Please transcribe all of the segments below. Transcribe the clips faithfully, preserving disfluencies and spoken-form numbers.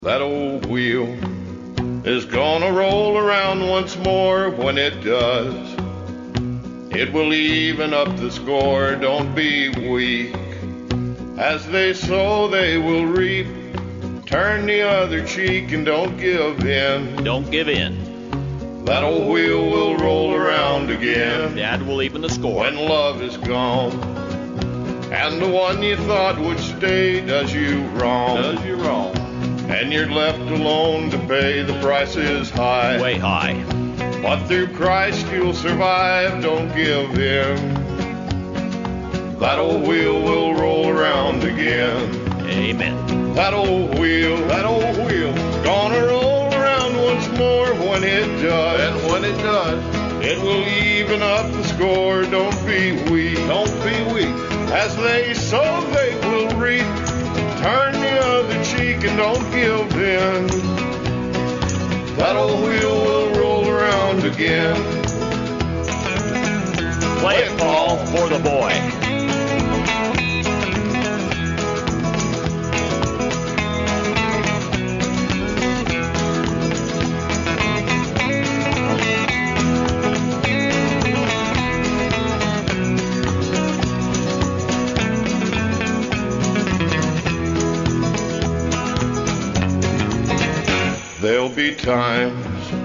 That old wheel is gonna roll around once more. When it does, it will even up the score. Don't be weak. As they sow, they will reap. Turn the other cheek and don't give in. Don't give in. That old wheel will roll around again. Dad will even the score. When love is gone, and the one you thought would stay does you wrong. Does you wrong. And you're left alone to pay. The price is high. Way high. But through Christ you'll survive. Don't give in. That old wheel will roll around again. Amen. That old wheel, that old wheel, gonna roll around once more. When it does, and when it does, it will even up the score. Don't be weak, don't be weak. As they sow, they will reap. Turn the other cheek and don't give in. That old wheel will roll around again. Play it, Paul, for the boy. There'll be times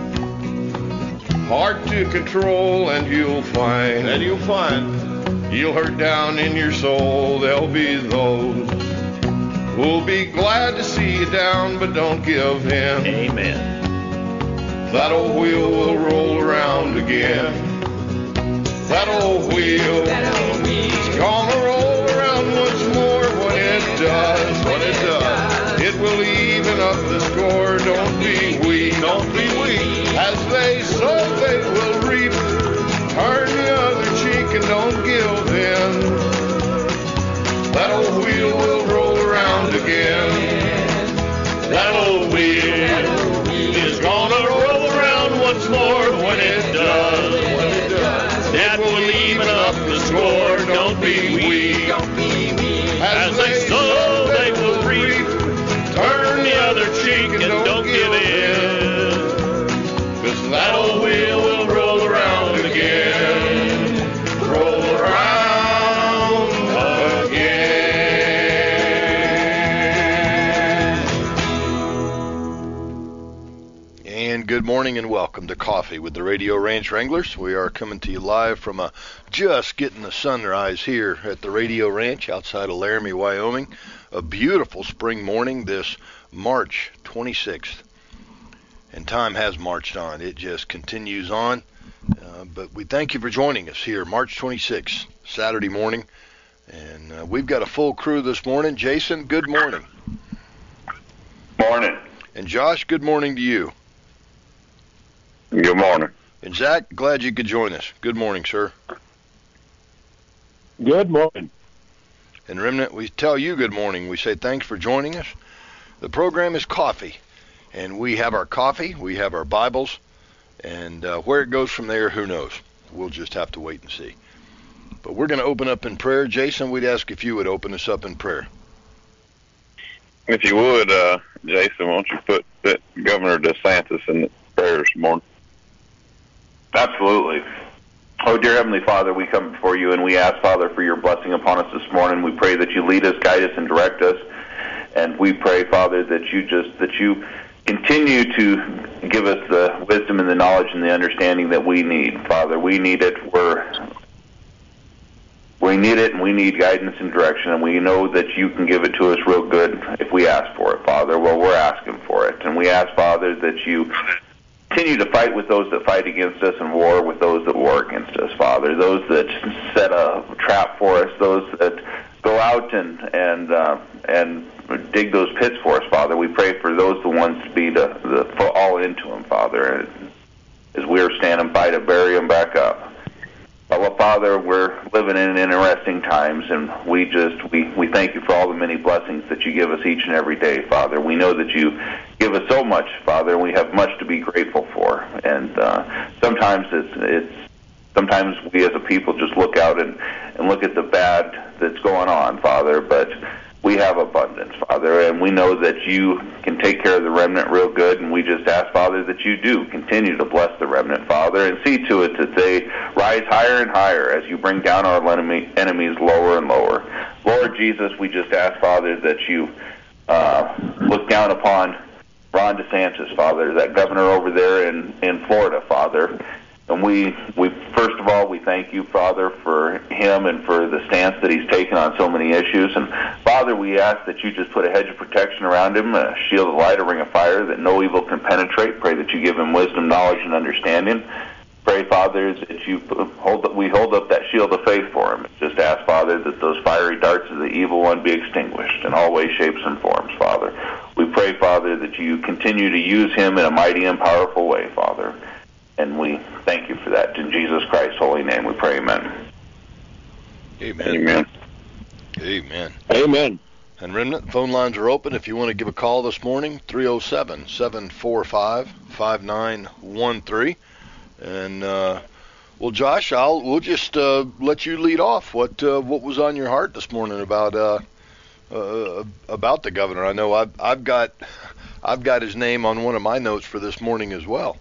hard to control, and you'll find, and you'll find, you'll hurt down in your soul. There'll be those who'll be glad to see you down, but don't give in. Amen. That old wheel will roll around again. That old wheel, that old wheel, gonna roll around once more. When it does, when it does, it will even up the score. Don't be weak, don't be weak. As they sow, they will reap. Turn the other cheek and don't give in. That old wheel will roll around again. That old wheel is gonna roll around once more. When it does, when it does, it will even up the score. Don't be weak. As they sow, they will reap. Turn the other cheek and don't give in. 'Cause that old wheel will roll around again. Roll around again. And good morning and welcome to Coffee with the Radio Ranch Wranglers. We are coming to you live from a just getting the sunrise here at the Radio Ranch outside of Laramie, Wyoming. A beautiful spring morning this March twenty-sixth. And time has marched on. It just continues on. Uh, but we thank you for joining us here March twenty-sixth, Saturday morning. And uh, we've got a full crew this morning. Jason, good morning. Morning. And Josh, good morning to you. Good morning. And Zach, glad you could join us. Good morning, sir. Good morning. And Remnant, we tell you good morning. We say thanks for joining us. The program is Coffee, and we have our coffee, we have our Bibles, and uh, where it goes from there, who knows? We'll just have to wait and see. But we're going to open up in prayer. Jason, we'd ask if you would open us up in prayer. If you would, uh, Jason, won't you put that Governor DeSantis in the prayers this morning? Absolutely. Oh, dear Heavenly Father, we come before you and we ask, Father, for your blessing upon us this morning. We pray that you lead us, guide us, and direct us. And we pray, Father, that you just that you continue to give us the wisdom and the knowledge and the understanding that we need, Father. We need it. We're we need it, and we need guidance and direction. And we know that you can give it to us real good if we ask for it, Father. Well, we're asking for it, and we ask, Father, that you continue to fight with those that fight against us and war with those that war against us, Father. Those that set a trap for us, those that go out and and uh, and dig those pits for us, Father. We pray for those the ones to be to, the, fall into them, Father, as we're standing by to bury them back up. But, well, Father, we're living in interesting times, and we just we, we thank you for all the many blessings that you give us each and every day, Father. We know that you give us so much, Father, and we have much to be grateful for. And uh, sometimes it's it's sometimes we as a people just look out and, and look at the bad that's going on, Father, but we have abundance, Father, and we know that you can take care of the remnant real good, and we just ask, Father, that you do continue to bless the remnant, Father, and see to it that they rise higher and higher as you bring down our enemy, enemies lower and lower. Lord Jesus, we just ask, Father, that you uh, look down upon Ron DeSantis, Father, that governor over there in, in Florida, Father. And we, we, first of all, we thank you, Father, for him and for the stance that he's taken on so many issues. And, Father, we ask that you just put a hedge of protection around him, a shield of light, a ring of fire, that no evil can penetrate. Pray that you give him wisdom, knowledge, and understanding. Pray, Father, that you hold, we hold up that shield of faith for him. Just ask, Father, that those fiery darts of the evil one be extinguished in all ways, shapes, and forms, Father. We pray, Father, that you continue to use him in a mighty and powerful way, Father. And we thank you for that. In Jesus Christ's holy name we pray, amen. Amen. Amen. Amen. Amen. And Remnant, phone lines are open. If you want to give a call this morning, three oh seven, seven four five, five nine one three. And, uh, well, Josh, I'll we'll just uh, let you lead off. What uh, what was on your heart this morning about uh, uh, about the governor? I know I've, I've got I've got his name on one of my notes for this morning as well.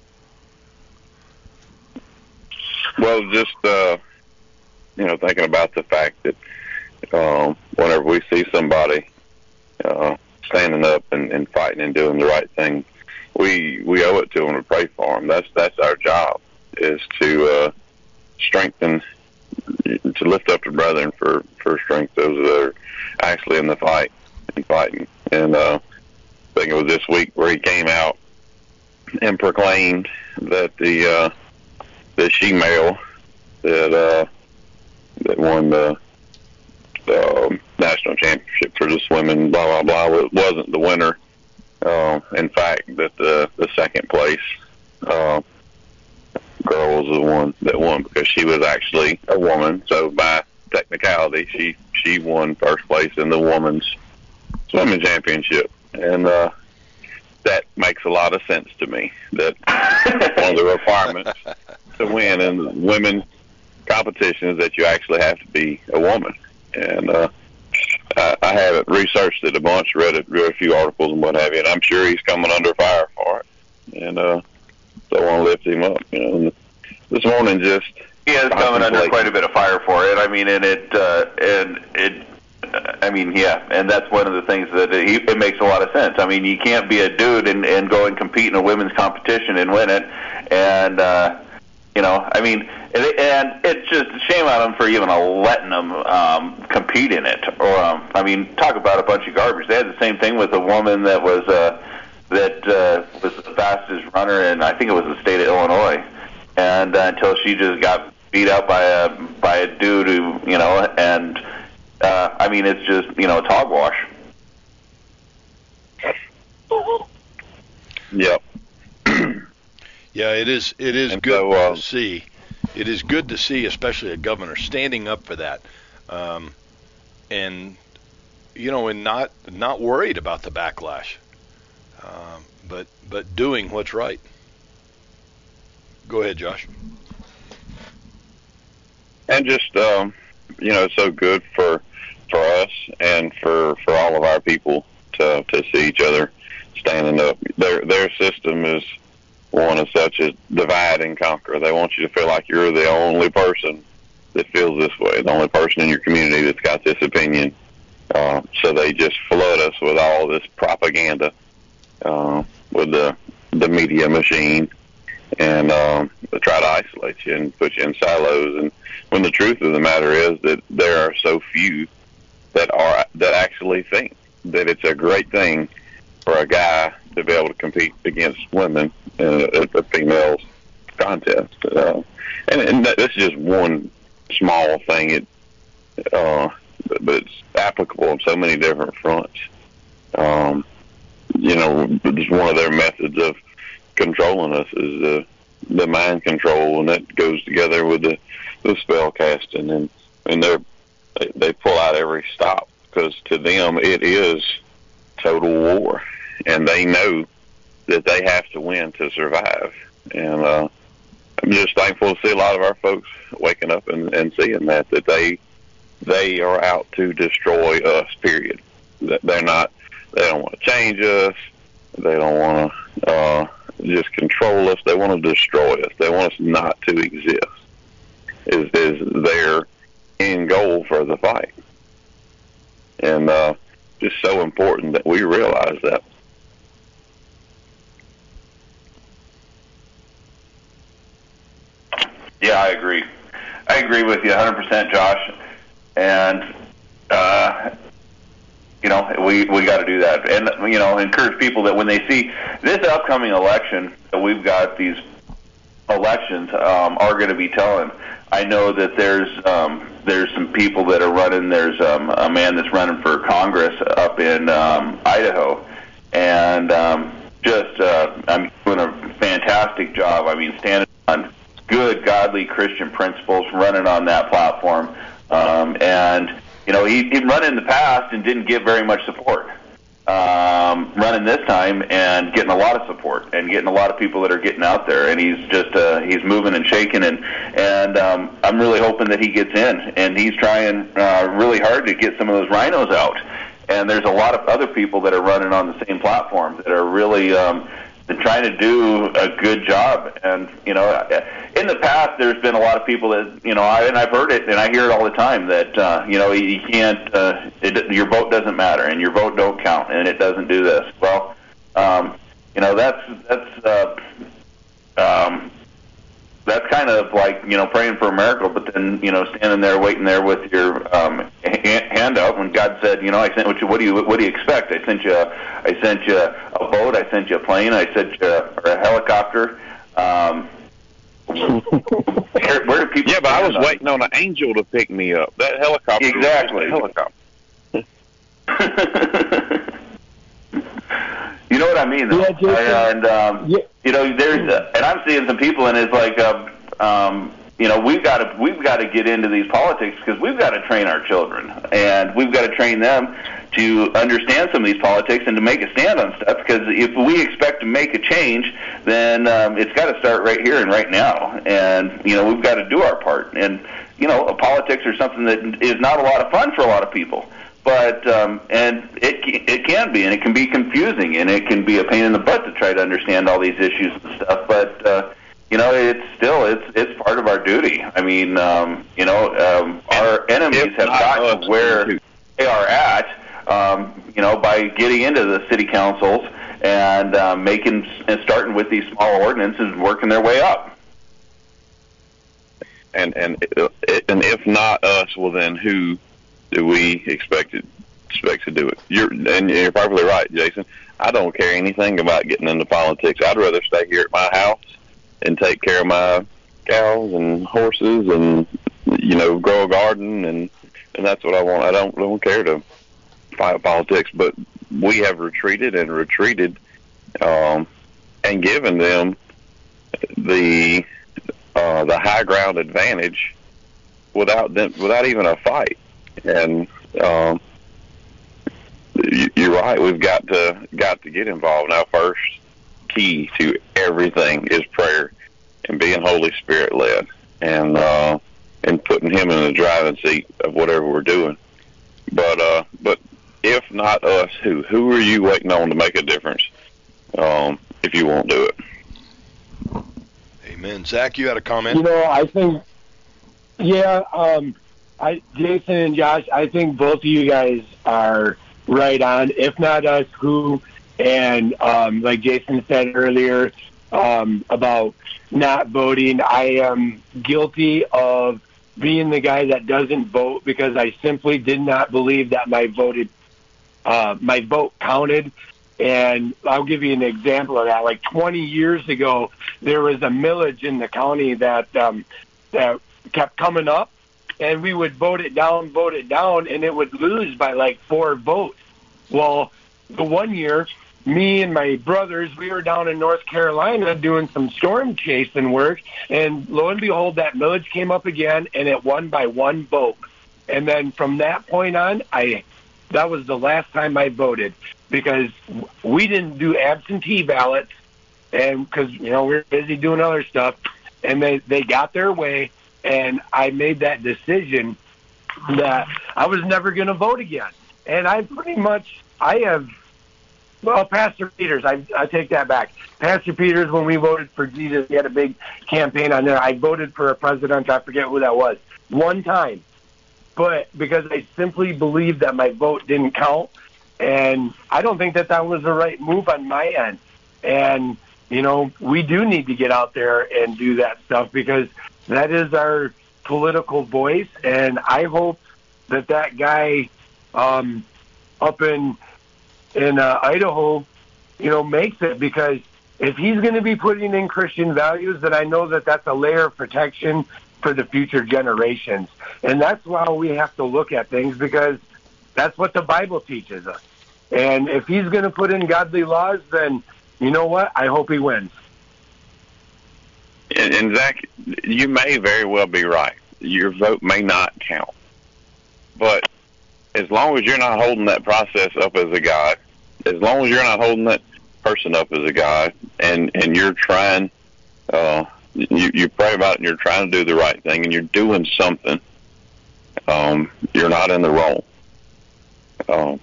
Well, just, uh, you know, thinking about the fact that um, whenever we see somebody uh, standing up and, and fighting and doing the right thing, we we owe it to them to pray for them. That's, that's our job, is to uh, strengthen, to lift up the brethren for, for strength, those that are actually in the fight and fighting. And uh, I think it was this week where he came out and proclaimed that the... Uh, the she-male that uh, that won the, the um, national championship for the swimming, blah, blah, blah, wasn't the winner. Uh, in fact, that the, the second place uh, girl was the one that won because she was actually a woman. So by technicality, she, she won first place in the women's swimming championship. And uh, that makes a lot of sense to me, that one of the requirements to win in women competitions that you actually have to be a woman. And uh, I, I haven't researched it a bunch, read, it, read a few articles and what have you, and I'm sure he's coming under fire for it. And uh, so I want to lift him up. You know, and this morning just he is coming under quite a bit of fire for it. I mean, and it uh, and it. I mean, yeah, and that's one of the things that it, it makes a lot of sense. I mean, you can't be a dude and, and go and compete in a women's competition and win it, and. Uh, You know, I mean, and it's just a shame on them for even letting them um, compete in it. Or, um, I mean, talk about a bunch of garbage. They had the same thing with a woman that was uh, that uh, was the fastest runner in, I think it was the state of Illinois, and uh, until she just got beat up by a by a dude who, you know, and uh, I mean, it's just, you know, it's hogwash. Yep. Yeah, it is. It is and good so, uh, to see. It is good to see, especially a governor standing up for that, um, and you know, and not not worried about the backlash, um, but but doing what's right. Go ahead, Josh. And just um, you know, it's so good for for us and for for all of our people to to see each other standing up. Their their system is one of such as divide and conquer. They want you to feel like you're the only person that feels this way, the only person in your community that's got this opinion. Uh, so they just flood us with all this propaganda, uh, with the the media machine, and um, they try to isolate you and put you in silos. And when the truth of the matter is that there are so few that are that actually think that it's a great thing for a guy to be able to compete against women in a, a female's contest. Uh, and, and that, that's just one small thing, it, uh, but, but it's applicable on so many different fronts. Um, you know, just one of their methods of controlling us is the, the mind control, and that goes together with the, the spell casting, and, and they're, they, they pull out every stop, because to them it is total war. And they know that they have to win to survive. And uh, I'm just thankful to see a lot of our folks waking up and, and seeing that, that they they are out to destroy us, period. They're not. They don't want to change us. They don't want to uh, just control us. They want to destroy us. They want us not to exist. Is is their end goal for the fight, and uh, just so important that we realize that. Yeah, I agree. I agree with you one hundred percent, Josh. And, uh, you know, we, we got to do that. And, you know, encourage people that when they see this upcoming election, that we've got these elections um, are going to be telling. I know that there's um, there's some people that are running. There's um, a man that's running for Congress up in um, Idaho. And um, just, uh, I'm doing a fantastic job. I mean, standing on good, godly Christian principles, running on that platform. Um, and, you know, he, he'd run in the past and didn't get very much support. Um, running this time and getting a lot of support and getting a lot of people that are getting out there. And he's just, uh, he's moving and shaking. And, and um, I'm really hoping that he gets in. And he's trying uh, really hard to get some of those rhinos out. And there's a lot of other people that are running on the same platform that are really um, trying to do a good job. And, you know, in the past, there's been a lot of people that, you know, I, and I've heard it, and I hear it all the time, that, uh, you know, you can't, uh, it, your vote doesn't matter, and your vote don't count, and it doesn't do this. Well, um, you know, that's, that's, uh, um, that's kind of like, you know, praying for a miracle, but then, you know, standing there waiting there with your um, hand out when God said, you know, I sent you. What do you what do you expect? I sent you. I sent you a boat. I sent you a plane. I sent you a, or a helicopter. Um, where, where do people? Yeah, but I was on? waiting on an angel to pick me up. That helicopter. Exactly. Was a helicopter. You know what I mean, though. Yeah, Jason, I, and um, yeah. you know, there's, uh, and I'm seeing some people, and it's like, uh, um, you know, we've got to we've got to get into these politics because we've got to train our children, and we've got to train them to understand some of these politics and to make a stand on stuff. Because if we expect to make a change, then um, it's got to start right here and right now, and you know, we've got to do our part. And you know, politics are something that is not a lot of fun for a lot of people. But um, and it it can be, and it can be confusing, and it can be a pain in the butt to try to understand all these issues and stuff. But uh, you know, it's still it's it's part of our duty. I mean, um, you know, um, our enemies have gotten to where they are at, um, you know, by getting into the city councils and uh, making and starting with these small ordinances and working their way up. And and and if not us, well, then who do we expect it, expect to do it? You're and you're probably right, Jason. I don't care anything about getting into politics. I'd rather stay here at my house and take care of my cows and horses, and you know, grow a garden, and and that's what I want. I don't don't care to fight politics, but we have retreated and retreated, um, and given them the uh, the high ground advantage without them, without even a fight. And um, you're right. We've got to got to get involved. Now, first key to everything is prayer and being Holy Spirit led, and uh, and putting Him in the driving seat of whatever we're doing. But uh, but if not us, who who are you waiting on to make a difference? Um, if you won't do it. Amen. Zach, you had a comment? You know, I think, yeah. Um, I, Jason and Josh, I think both of you guys are right on. If not us, who? And um, like Jason said earlier um, about not voting, I am guilty of being the guy that doesn't vote because I simply did not believe that my voted uh, my vote counted. And I'll give you an example of that. Like twenty years ago, there was a millage in the county that um, that kept coming up. And we would vote it down, vote it down, and it would lose by like four votes. Well, the one year, me and my brothers, we were down in North Carolina doing some storm chasing work, and lo and behold, that millage came up again, and it won by one vote. And then from that point on, I that was the last time I voted because we didn't do absentee ballots, and because you know we were busy doing other stuff, and they they got their way. And I made that decision that I was never going to vote again. and I pretty much, I have, well, Pastor Peters, I, I take that back. Pastor Peters, when we voted for Jesus, he had a big campaign on there. I voted for a president, I forget who that was, one time. But because I simply believed that my vote didn't count, and I don't think that that was the right move on my end. And, you know, we do need to get out there and do that stuff because that is our political voice. And I hope that that guy um, up in in uh, Idaho, you know, makes it, because if he's going to be putting in Christian values, then I know that that's a layer of protection for the future generations. And that's why we have to look at things, because that's what the Bible teaches us. And if he's going to put in godly laws, then you know what? I hope he wins. And, and Zach, you may very well be right. Your vote may not count. But as long as you're not holding that process up as a God, as long as you're not holding that person up as a God, and, and you're trying, uh, you, you pray about it and you're trying to do the right thing and you're doing something, um, you're not in the wrong. Um,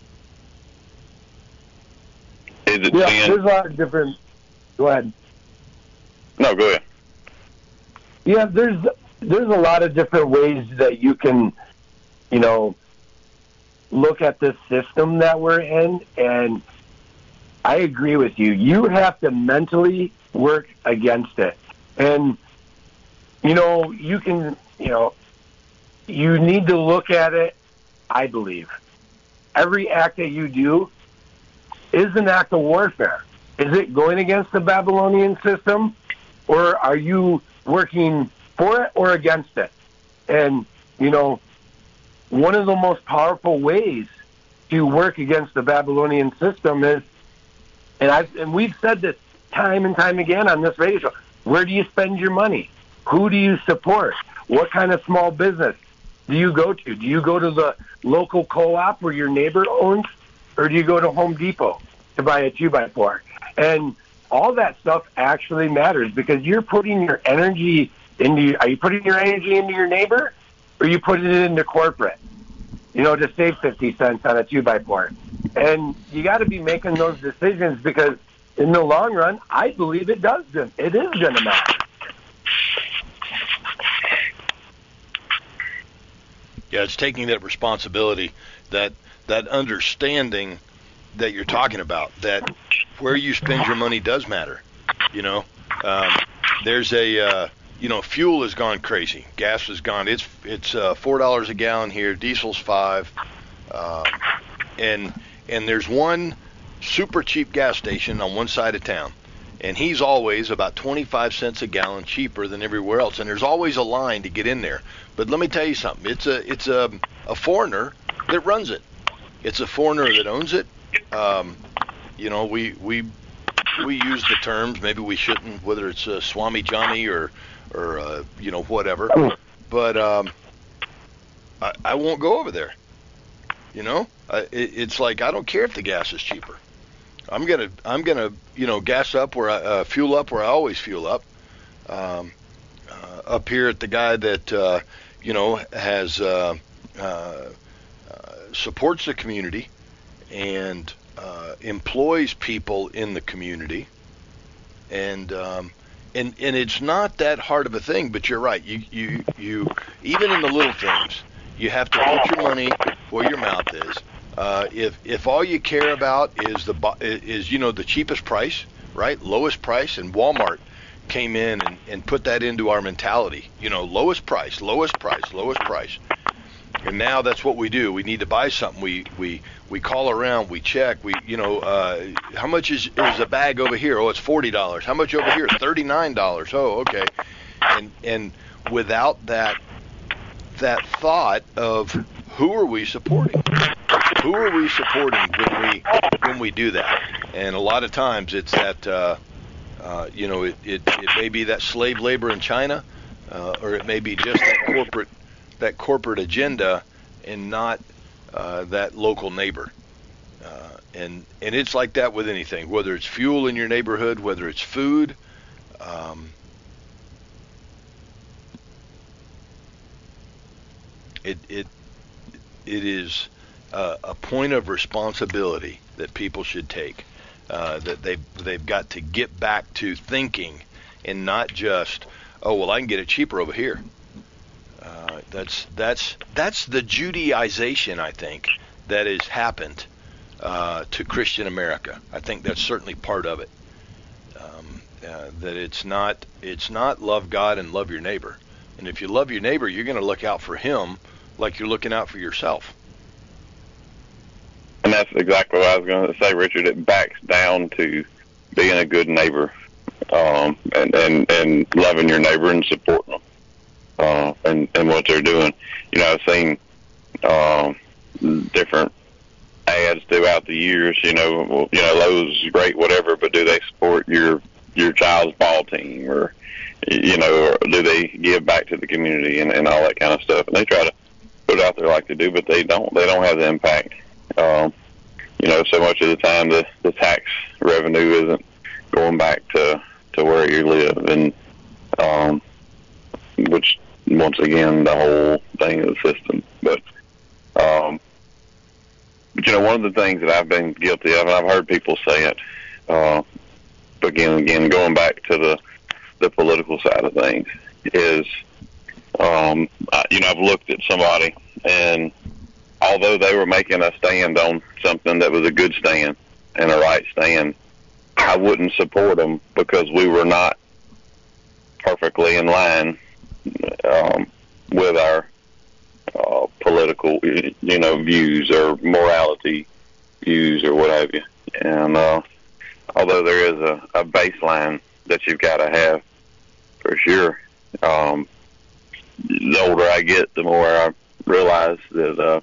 is it yeah, sin? there's a lot of different... Go ahead. No, go ahead. Yeah, there's there's a lot of different ways that you can, you know, look at this system that we're in, and I agree with you. You have to mentally work against it. And, you know, you can, you know, you need to look at it, I believe. Every act that you do is an act of warfare. Is it going against the Babylonian system, or are you working for it or against it? And, you know, one of the most powerful ways to work against the Babylonian system is, and I've, and we've said this time and time again on this radio show, where do you spend your money? Who do you support? What kind of small business do you go to? Do you go to the local co-op where your neighbor owns, or do you go to Home Depot to buy a two by four? And all that stuff actually matters, because you're putting your energy into, are you putting your energy into your neighbor, or are you putting it into corporate, you know, to save fifty cents on a two by four? And you got to be making those decisions, because in the long run, I believe it does, it is going to matter. Yeah, it's taking that responsibility, that that understanding that you're talking about, that where you spend your money does matter. You know, um, there's a, uh, you know, fuel has gone crazy. Gas has gone, it's it's uh, four dollars a gallon here, diesel's five. Um, and and there's one super cheap gas station on one side of town, and he's always about twenty-five cents a gallon cheaper than everywhere else, and there's always a line to get in there. But let me tell you something, it's a it's a, a foreigner that runs it. It's a foreigner that owns it. Um, you know, we we we use the terms, maybe we shouldn't, whether it's uh, Swami Johnny or or uh, you know, whatever. But um, I, I won't go over there. You know, I, it, it's like, I don't care if the gas is cheaper. I'm gonna I'm gonna you know gas up where I uh, fuel up where I always fuel up. Um, uh, up here at the guy that uh, you know has uh, uh, uh, supports the community and uh, employs people in the community, and um, and and it's not that hard of a thing. But you're right. You you you even in the little things, you have to put your money where your mouth is. Uh, if if all you care about is the is you know the cheapest price, right, lowest price, and Walmart came in and, and put that into our mentality, you know, lowest price, lowest price, lowest price, and now that's what we do. We need to buy something. We we we call around, we check, we you know uh, how much is is a bag over here? Oh, it's forty dollars. How much over here? Thirty-nine dollars. Oh, okay, and and without that that thought of who are we supporting? Who are we supporting when we when we do that? And a lot of times it's that, uh, uh, you know, it, it, it may be that slave labor in China, uh, or it may be just that corporate that corporate agenda, and not uh, that local neighbor. Uh, and and it's like that with anything, whether it's fuel in your neighborhood, whether it's food. Um, it it it is. uh, a point of responsibility that people should take. Uh, that they've they've got to get back to thinking, and not just, oh well, I can get it cheaper over here. Uh, that's that's that's the Judaization, I think, that has happened uh, to Christian America. I think that's certainly part of it. Um, uh, that it's not it's not love God and love your neighbor. And if you love your neighbor, you're going to look out for him like you're looking out for yourself. And that's exactly what I was going to say, Richard. It backs down to being a good neighbor, um, and, and, and loving your neighbor and supporting them, uh, and, and what they're doing. You know, I've seen um, different ads throughout the years. You know, well, you know, Lowe's is great, whatever, but do they support your your child's ball team, or you know, or do they give back to the community and, and all that kind of stuff? And they try to put it out there like they do, but they don't. They don't have the impact. Um, you know, so much of the time the, the tax revenue isn't going back to, to where you live, and um, which, once again, the whole thing of the system. But, um, but, you know, one of the things that I've been guilty of, and I've heard people say it, uh, again and again, going back to the, the political side of things, is, um, I, you know, I've looked at somebody, and although they were making a stand on something that was a good stand and a right stand, I wouldn't support them because we were not perfectly in line um, with our uh, political, you know, views or morality views or what have you. And uh, although there is a, a baseline that you've got to have for sure, um, the older I get, the more I realize that, uh,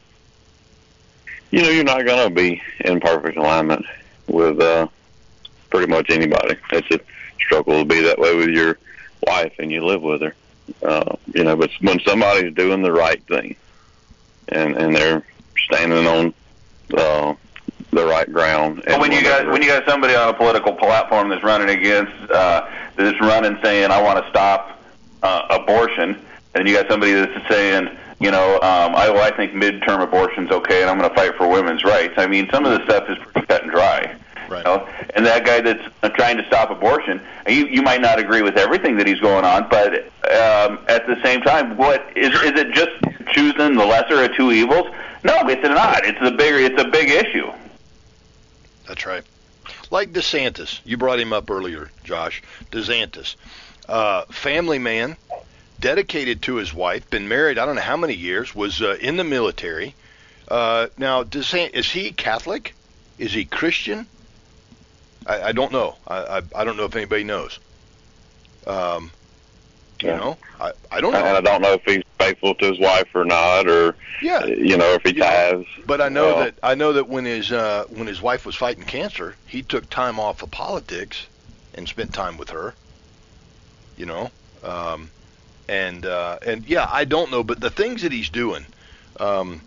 you know, you're not going to be in perfect alignment with uh, pretty much anybody. It's a struggle to be that way with your wife and you live with her. Uh, you know, but when somebody's doing the right thing and, and they're standing on uh, the right ground. But when you got when you got somebody on a political platform that's running against, uh, that's running saying, I want to stop uh, abortion, and you got somebody that's saying, you know, um, I, well, I think midterm abortion's okay, and I'm going to fight for women's rights. I mean, some of the stuff is pretty cut and dry. Right. You know? And that guy that's trying to stop abortion, you, you might not agree with everything that he's going on, but um, at the same time, what is is it just choosing the lesser of two evils? No, it's not. It's a bigger. It's a big issue. That's right. Like DeSantis, you brought him up earlier, Josh. DeSantis, uh, family man. Dedicated to his wife, been married I don't know how many years, was uh, in the military. Uh, now, does he, is he Catholic? Is he Christian? I, I don't know. I, I I don't know if anybody knows. Um, you yeah. know, I, I don't know. And I don't know if he's faithful to his wife or not, or yeah, you know, if he yeah. tithes. But I know well, that I know that when his uh, when his wife was fighting cancer, he took time off of politics and spent time with her. You know. Um, And, uh, and yeah, I don't know, but the things that he's doing, um,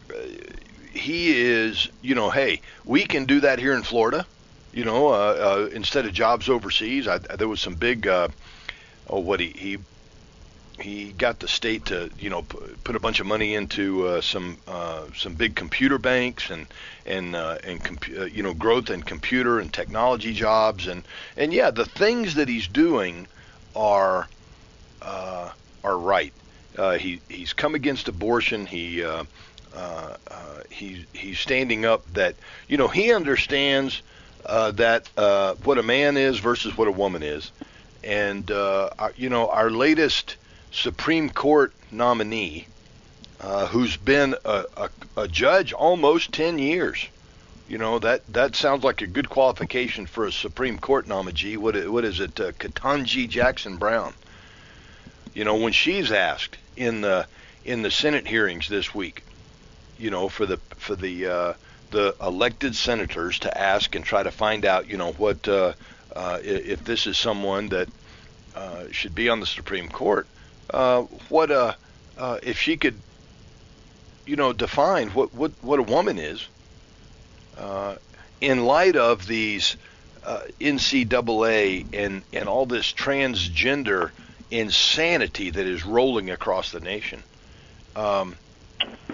he is, you know, hey, we can do that here in Florida, you know, uh, uh, instead of jobs overseas. I, there was some big, uh, oh, what he, he, he got the state to, you know, p- put a bunch of money into uh, some, uh, some big computer banks and, and, uh, and, compu- uh, you know, growth in computer and technology jobs. And, and yeah, the things that he's doing are, Uh, are right. Uh, he he's come against abortion. He uh, uh, uh, he he's standing up that you know he understands uh, that uh, what a man is versus what a woman is, and uh, our, you know our latest Supreme Court nominee, uh, who's been a, a, a judge almost ten years. You know that that sounds like a good qualification for a Supreme Court nominee. What what is it? Uh, Ketanji Jackson Brown. You know, when she's asked in the in the Senate hearings this week, you know, for the for the uh, the elected senators to ask and try to find out, you know, what uh, uh, if this is someone that uh, should be on the Supreme Court, uh, what uh, uh, if she could, you know, define what what, what a woman is uh, in light of these uh, N C double A and and all this transgender insanity that is rolling across the nation. Um,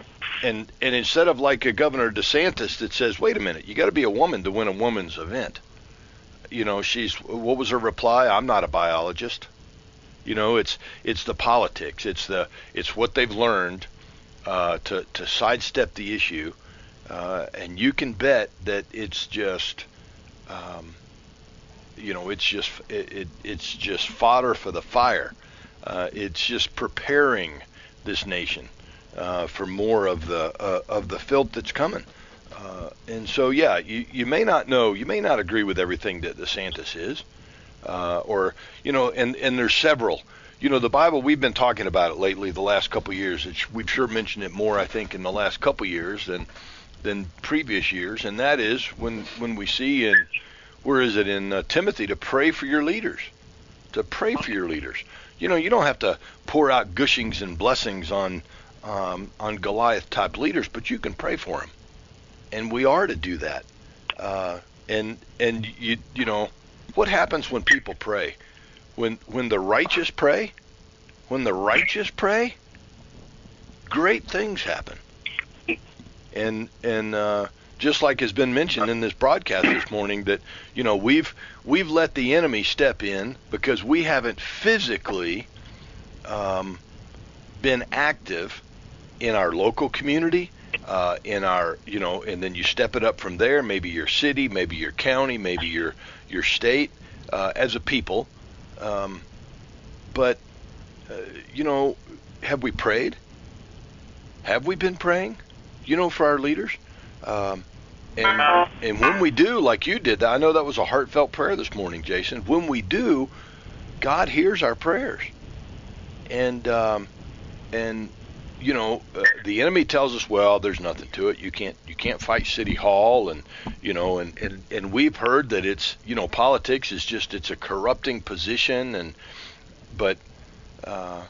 and and instead of like a Governor DeSantis that says, wait a minute, you got to be a woman to win a woman's event. You know, she's, what was her reply? I'm not a biologist. You know, it's it's the politics. It's the it's what they've learned uh, to to sidestep the issue, uh, and you can bet that it's just, um, you know, it's just it, it it's just fodder for the fire. Uh, it's just preparing this nation uh, for more of the uh, of the filth that's coming. Uh, and so, yeah, you you may not know, you may not agree with everything that DeSantis is. Uh, or, you know, and, and there's several. You know, the Bible, we've been talking about it lately the last couple of years. It's, we've sure mentioned it more, I think, in the last couple of years than than previous years. And that is when, when we see in, where is it, in uh, Timothy, to pray for your leaders. To pray for your leaders. You know, you don't have to pour out gushings and blessings on, um, on Goliath-type leaders, but you can pray for them. And we are to do that. Uh, and, and you, you know, what happens when people pray? When when the righteous pray, when the righteous pray, great things happen. And and uh, just like has been mentioned in this broadcast this morning, that you know we've we've let the enemy step in because we haven't physically um, been active in our local community, uh, in our you know, and then you step it up from there. Maybe your city, maybe your county, maybe your your state, uh, as a people. Um, but, uh, you know, have we prayed? Have we been praying, you know, for our leaders? Um, and, and when we do, like you did, I know that was a heartfelt prayer this morning, Jason. When we do, God hears our prayers. And, um, and, you know, uh, the enemy tells us, well, there's nothing to it. You can't, you can't fight City Hall, and you know, and, and, and we've heard that it's, you know, politics is just, it's a corrupting position, and, but, uh,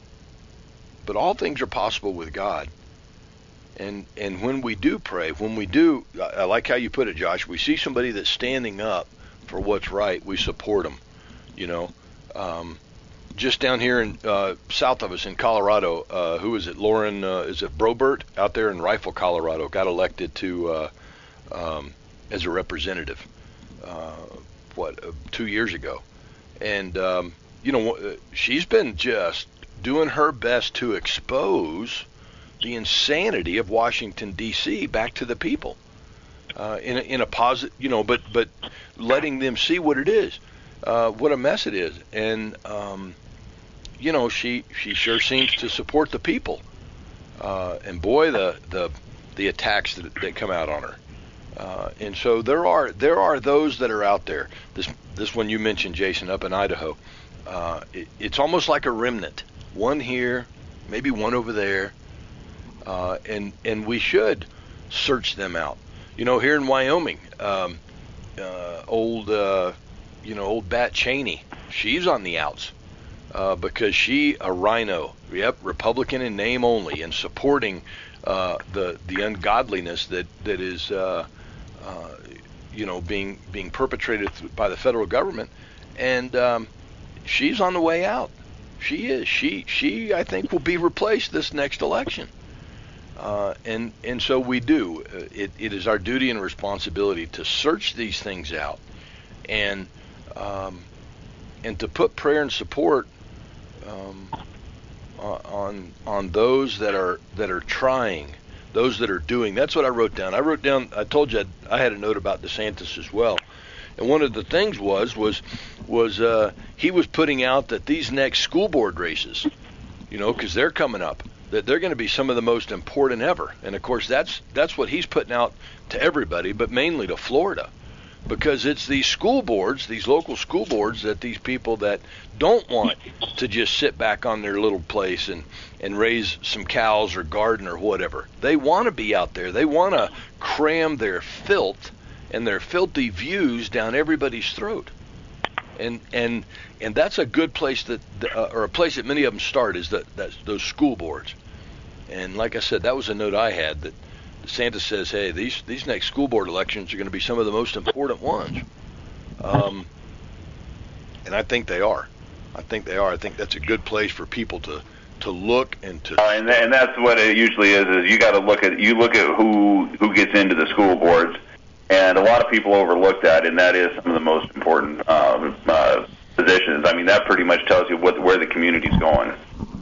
but all things are possible with God. And, and when we do pray, when we do, I like how you put it, Josh, we see somebody that's standing up for what's right, we support them, you know. Um, just down here in uh, south of us in Colorado, uh, who is it? Lauren, uh, is it Brobert out there in Rifle, Colorado, got elected to uh, um, as a representative, uh, what, uh, two years ago. And, um, you know, she's been just doing her best to expose the insanity of Washington, D C back to the people uh, in a, in a positive, you know, but, but letting them see what it is, uh, what a mess it is. And, um, you know, she, she sure seems to support the people. Uh, and boy, the, the, the attacks that, that come out on her. Uh, and so there are there are those that are out there. This this one you mentioned, Jason, up in Idaho. Uh, it, it's almost like a remnant. One here, maybe one over there, uh, and and we should search them out. You know, here in Wyoming, um, uh, old uh, you know old Bat Cheney, she's on the outs uh, because she a rhino. Yep, Republican in name only, and supporting uh, the the ungodliness that that is. Uh, Uh, you know, being being perpetrated by the federal government, and um, she's on the way out. She is. She she I think will be replaced this next election. Uh, and and so we do. Uh, it it is our duty and responsibility to search these things out, and um, and to put prayer and support um, on on those that are that are trying. Those that are doing, that's what I wrote down. I wrote down, I told you I had a note about DeSantis as well. And one of the things was, was, was uh, he was putting out that these next school board races, you know, because they're coming up, that they're going to be some of the most important ever. And of course, that's, that's what he's putting out to everybody, but mainly to Florida. Because it's these school boards, these local school boards, that these people that don't want to just sit back on their little place and, and raise some cows or garden or whatever. They want to be out there. They want to cram their filth and their filthy views down everybody's throat. And and and that's a good place that, uh, or a place that many of them start, is that that's those school boards. And like I said, that was a note I had, that DeSantis says, hey, these these next school board elections are going to be some of the most important ones. Um, and I think they are. I think they are. I think that's a good place for people to, to look and to. Uh, and, and that's what it usually is. Is you got to look at you look at who who gets into the school boards, and a lot of people overlook that, and that is some of the most important um, uh, positions. I mean, that pretty much tells you what where the community's going.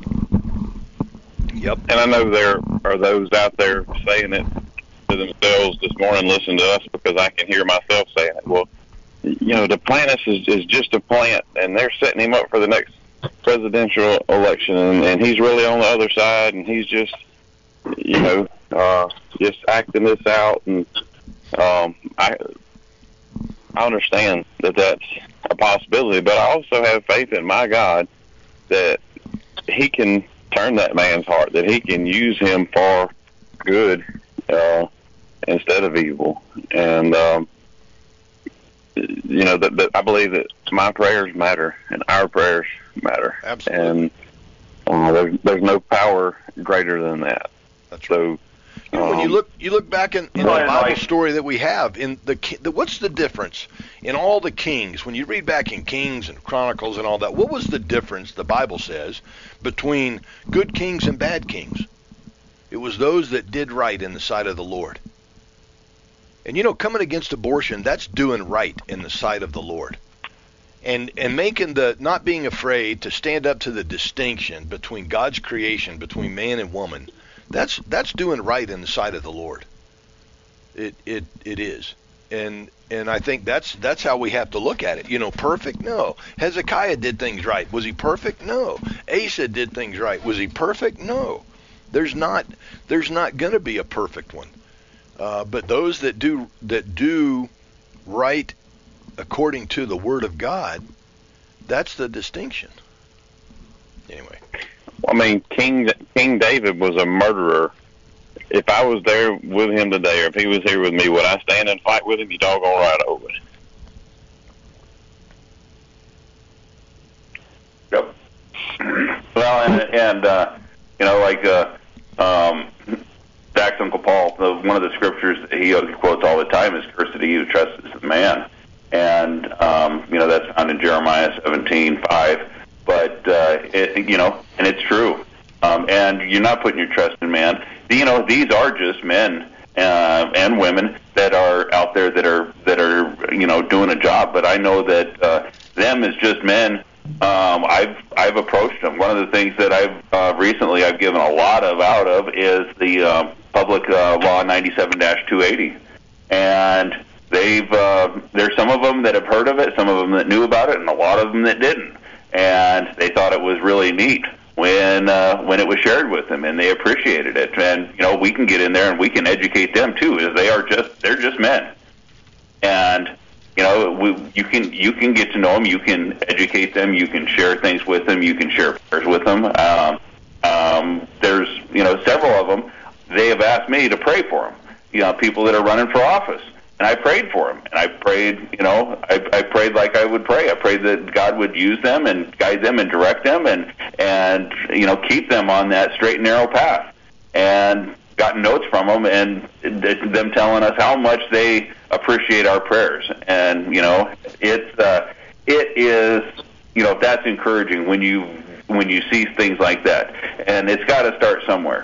Yep. And I know there are those out there saying it to themselves this morning, listen to us, because I can hear myself saying it. Well, you know, DePlantis is, is just a plant, and they're setting him up for the next presidential election, and, and he's really on the other side, and he's just, you know, uh, just acting this out. And um, I, I understand that that's a possibility, but I also have faith in my God that he can turn that man's heart, that he can use him for good uh, instead of evil. And, um, you know, that, that I believe that my prayers matter and our prayers matter. Absolutely. And uh, there's, there's no power greater than that. That's right. So, You know, when you um, look, you look back in, in Well, the and Bible like- story that we have in the, ki- the, what's the difference in all the kings? When you read back in Kings and Chronicles and all that, what was the difference? The Bible says between good kings and bad kings. It was those that did right in the sight of the Lord. And you know, coming against abortion, that's doing right in the sight of the Lord. And and making the not being afraid to stand up to the distinction between God's creation, between man and woman. That's that's doing right in the sight of the Lord. It it it is, and and I think that's that's how we have to look at it. You know, perfect? No. Hezekiah did things right. Was he perfect? No. Asa did things right. Was he perfect? No. There's not there's not going to be a perfect one. Uh, but those that do that do right according to the Word of God, that's the distinction. Anyway. I mean, King King David was a murderer. If I was there with him today, or if he was here with me, would I stand and fight with him? You doggone right I would. Yep. Well, and, and uh, you know, like uh, um, Zach's Uncle Paul, the, one of the scriptures that he quotes all the time is, "Cursed is he who trusts in man," and um, you know that's found in Jeremiah seventeen five. But uh, it, you know, and it's true. Um, and you're not putting your trust in man. You know, these are just men uh, and women that are out there that are that are you know doing a job. But I know that uh, them as just men. Um, I've I've approached them. One of the things that I've uh, recently I've given a lot of out of is the uh, Public uh, Law ninety-seven dash two eighty, and they've uh, there's some of them that have heard of it, some of them that knew about it, and a lot of them that didn't. And they thought it was really neat when uh, when it was shared with them, and they appreciated it. And you know, we can get in there and we can educate them too, as they are just they're just men. And you know, we, you can you can get to know them, you can educate them, you can share things with them, you can share prayers with them. Um, um, there's you know several of them. They have asked me to pray for them. You know, people that are running for office. And I prayed for them, and I prayed, you know, I, I prayed like I would pray. I prayed that God would use them and guide them and direct them, and and you know, keep them on that straight and narrow path. And gotten notes from them, and them telling us how much they appreciate our prayers. And you know, it's uh, it is, you know, that's encouraging when you when you see things like that, and it's got to start somewhere.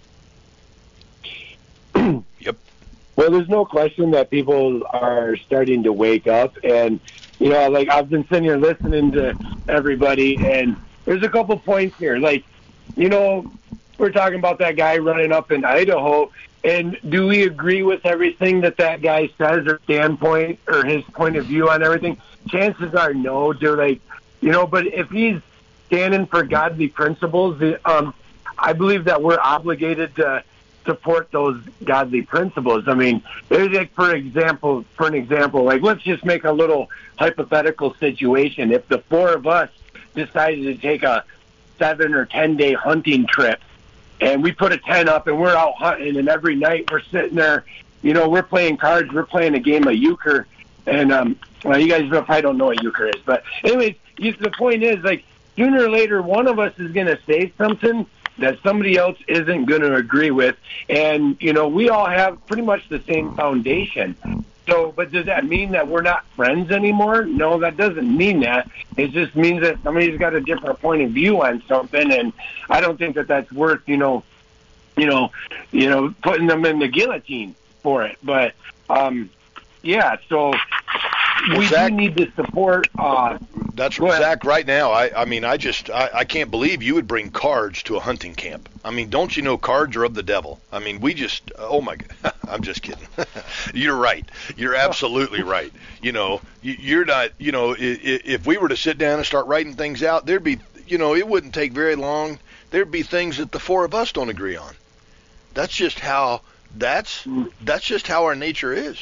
Yep. Well, there's no question that people are starting to wake up. And, you know, like I've been sitting here listening to everybody, and there's a couple points here. Like, you know, we're talking about that guy running up in Idaho. And do we agree with everything that that guy says or standpoint or his point of view on everything? Chances are no. They're like, you know, but if he's standing for godly principles, um, I believe that we're obligated to support those godly principles. I mean, there's like, for example, for an example, like let's just make a little hypothetical situation. If the four of us decided to take a seven or ten day hunting trip, and we put a tent up and we're out hunting, and every night we're sitting there, you know, we're playing cards, we're playing a game of euchre, and um, well, you guys probably don't know what euchre is, but anyways, the point is, like, sooner or later, one of us is going to say something that somebody else isn't going to agree with. And, you know, we all have pretty much the same foundation. So, but does that mean that we're not friends anymore? No, that doesn't mean that. It just means that somebody's got a different point of view on something, and I don't think that that's worth, you know, you know, you know, putting them in the guillotine for it. But um, yeah, so well, we Zach, do need to support. Uh, that's Zach. Right now, I, I mean, I just, I, I can't believe you would bring cards to a hunting camp. I mean, don't you know cards are of the devil? I mean, we just, oh my God, I'm just kidding. You're right. You're absolutely right. You know, you, you're not. You know, if, if we were to sit down and start writing things out, there'd be, you know, it wouldn't take very long. There'd be things that the four of us don't agree on. That's just how. That's that's just how our nature is.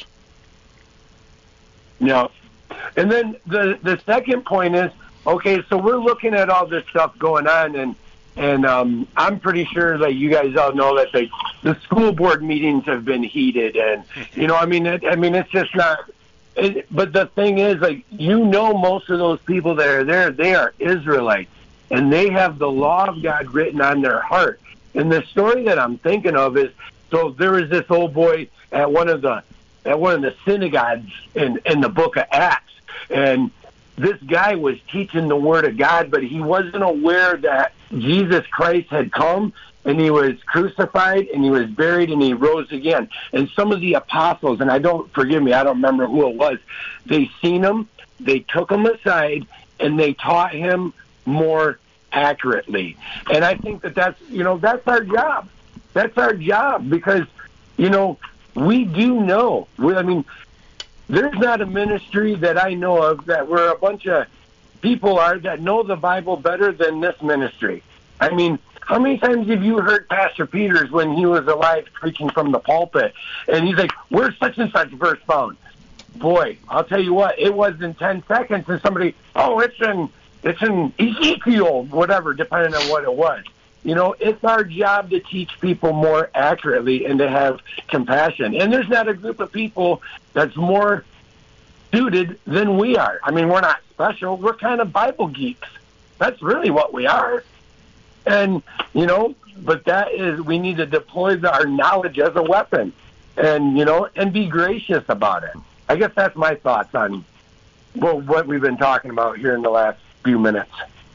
No. And then the the second point is, okay, so we're looking at all this stuff going on, and and um, I'm pretty sure that you guys all know that the the school board meetings have been heated, and you know, I mean, it, I mean, it's just not. It, but the thing is, like, you know, most of those people that are there, they are Israelites, and they have the law of God written on their heart. And the story that I'm thinking of is, so there was this old boy at one of the at one of the synagogues in, in the book of Acts, and this guy was teaching the word of God, but he wasn't aware that Jesus Christ had come, and he was crucified, and he was buried, and he rose again. And some of the apostles, and I don't, forgive me, I don't remember who it was, they seen him, they took him aside, and they taught him more accurately. And I think that that's, you know, that's our job. That's our job, because, you know, we do know. We, I mean, there's not a ministry that I know of that where a bunch of people are that know the Bible better than this ministry. I mean, how many times have you heard Pastor Peters when he was alive preaching from the pulpit? And he's like, where's such and such verse found? Boy, I'll tell you what, it was in ten seconds, and somebody, oh, it's in it's in Ezekiel, whatever, depending on what it was. You know, it's our job to teach people more accurately and to have compassion. And there's not a group of people that's more suited than we are. I mean, we're not special. We're kind of Bible geeks. That's really what we are. And, you know, but that is, we need to deploy our knowledge as a weapon and, you know, and be gracious about it. I guess that's my thoughts on well, what we've been talking about here in the last few minutes.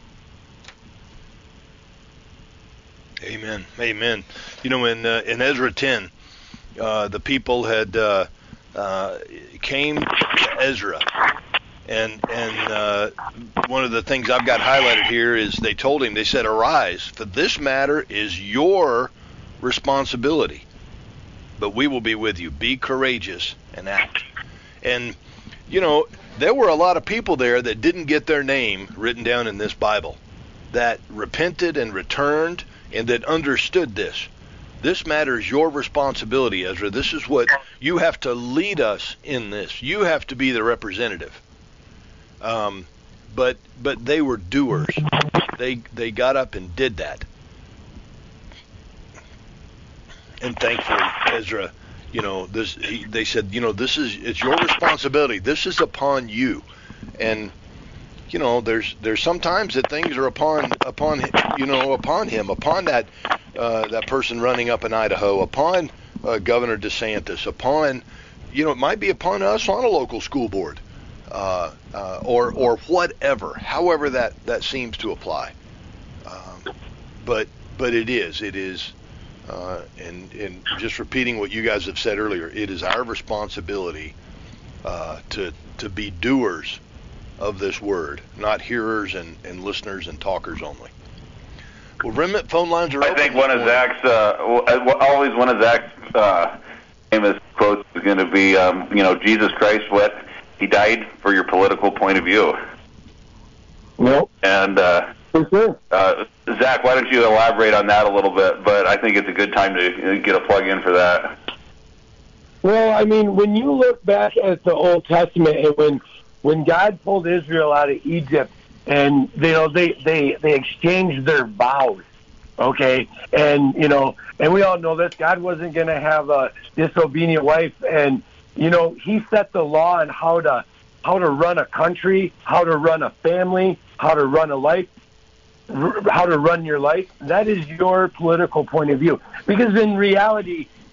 Amen. Amen. You know, in uh, in Ezra ten, uh, the people had uh, uh, came to Ezra, and and uh, one of the things I've got highlighted here is they told him, they said, "Arise, for this matter is your responsibility, but we will be with you. Be courageous and act." And you know, there were a lot of people there that didn't get their name written down in this Bible, that repented and returned, and that understood this. This matter is your responsibility, Ezra. This is what you have to lead us in this. You have to be the representative. Um, but but they were doers. They they got up and did that. And thankfully, Ezra, you know, this he, they said, you know, this is it's your responsibility. This is upon you. And you know, there's there's sometimes that things are upon upon you know upon him, upon that uh, that person running up in Idaho, upon uh, Governor DeSantis, upon you know it might be upon us on a local school board, uh, uh, or or whatever, however that that seems to apply. Um, but but it is it is, uh, and and just repeating what you guys have said earlier, it is our responsibility uh, to to be doers of this word, not hearers and, and listeners and talkers only. Well, Remnant phone lines are I open. think one of Zach's, uh, always one of Zach's uh, famous quotes is going to be, um, you know, Jesus Christ, what? He died for your political point of view. Nope. And, uh, For sure. uh, Zach, why don't you elaborate on that a little bit? But I think it's a good time to get a plug in for that. Well, I mean, when you look back at the Old Testament and when When God pulled Israel out of Egypt, and you know they they they exchanged their vows, okay, and you know, and we all know this. God wasn't going to have a disobedient wife, and you know, He set the law on how to how to run a country, how to run a family, how to run a life, how to run your life. That is your political point of view, because in reality,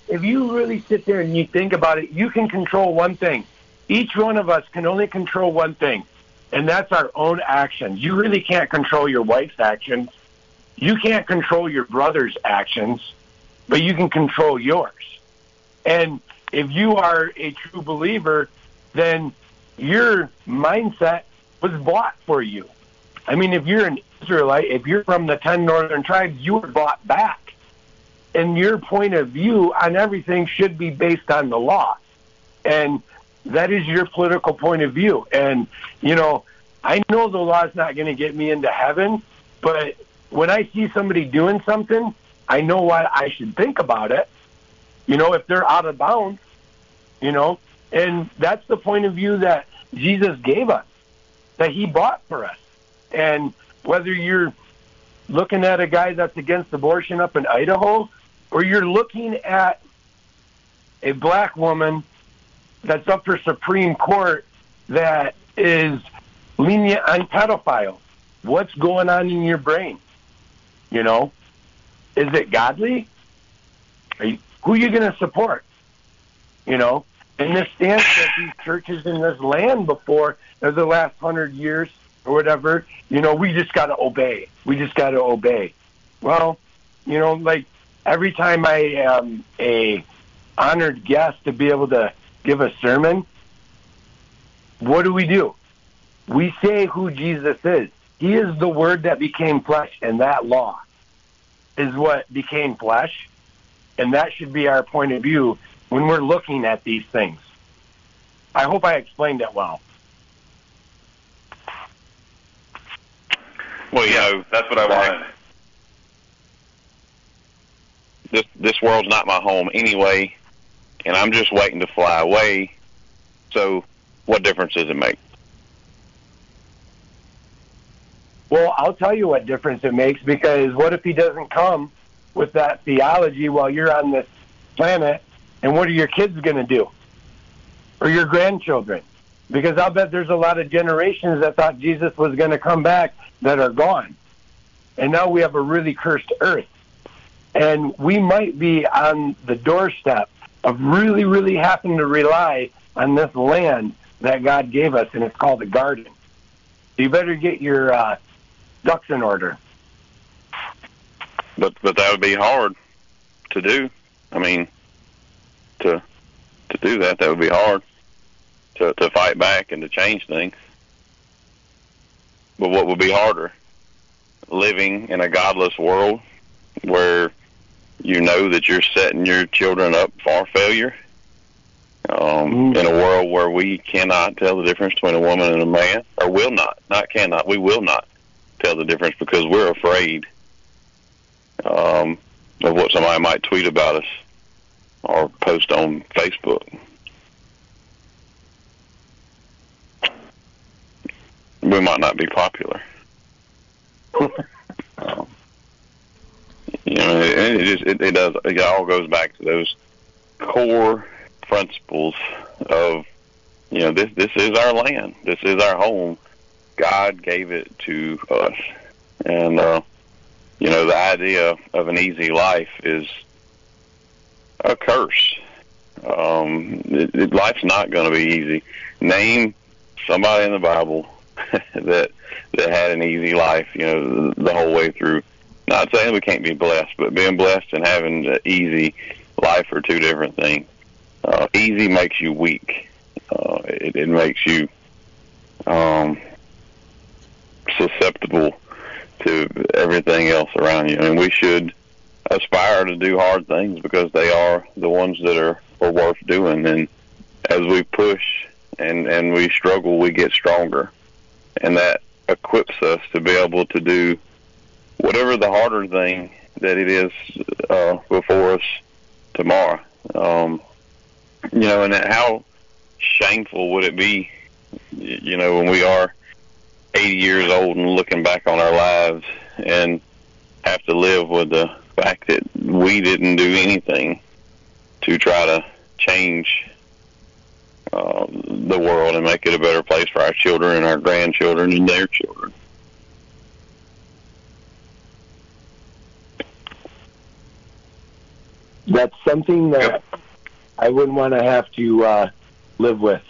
if you really sit there and you think about it, you can control one thing. Each one of us can only control one thing, and that's our own actions. You really can't control your wife's actions. You can't control your brother's actions, but you can control yours. And if you are a true believer, then your mindset was bought for you. I mean, if you're an Israelite, if you're from the ten northern tribes, you were bought back. And your point of view on everything should be based on the law. And that is your political point of view. And, you know, I know the law is not going to get me into heaven, but when I see somebody doing something, I know what I should think about it. You know, if they're out of bounds, you know, and that's the point of view that Jesus gave us, that he bought for us. And whether you're looking at a guy that's against abortion up in Idaho, or you're looking at a black woman that's up for Supreme Court that is lenient on pedophiles, what's going on in your brain? You know, is it godly? Are you, who are you going to support? You know, and this stance that these churches in this land before the last hundred years or whatever, you know, we just got to obey. We just got to obey. Well, you know, like every time I am a honored guest to be able to give a sermon, what do we do? We say who Jesus is. He is the Word that became flesh, and that law is what became flesh, and that should be our point of view when we're looking at these things. I hope I explained it well. Well, you know, That's what I wanted. This this world's not my home anyway, and I'm just waiting to fly away. So, what difference does it make? Well, I'll tell you what difference it makes, because what if he doesn't come with that theology while you're on this planet, and what are your kids going to do? Or your grandchildren? Because I'll bet there's a lot of generations that thought Jesus was going to come back that are gone. And now we have a really cursed earth. And we might be on the doorstep of really, really having to rely on this land that God gave us, and it's called a garden. So you better get your uh, ducks in order. But but that would be hard to do. I mean, to to do that, that would be hard to to fight back and to change things. But what would be harder? Living in a godless world where you know that you're setting your children up for failure. Um, in a world where we cannot tell the difference between a woman and a man, or will not, not cannot, we will not tell the difference because we're afraid um, of what somebody might tweet about us or post on Facebook. We might not be popular. um, you know, it, it just it, it does. It all goes back to those core principles of, you know, this this is our land, this is our home. God gave it to us, and uh, you know, the idea of an easy life is a curse. Um, it, it, life's not going to be easy. Name somebody in the Bible that that had an easy life, you know, the, the whole way through. Not saying we can't be blessed, but being blessed and having an easy life are two different things. Uh, easy makes you weak. Uh, it, it makes you um, susceptible to everything else around you. I mean, we should aspire to do hard things because they are the ones that are, are worth doing. And as we push and, and we struggle, we get stronger. And that equips us to be able to do whatever the harder thing that it is uh, before us tomorrow. Um, you know, and how shameful would it be, you know, when we are eighty years old and looking back on our lives and have to live with the fact that we didn't do anything to try to change uh, the world and make it a better place for our children and our grandchildren and their children. that's something that yep. I wouldn't want to have to uh, live with.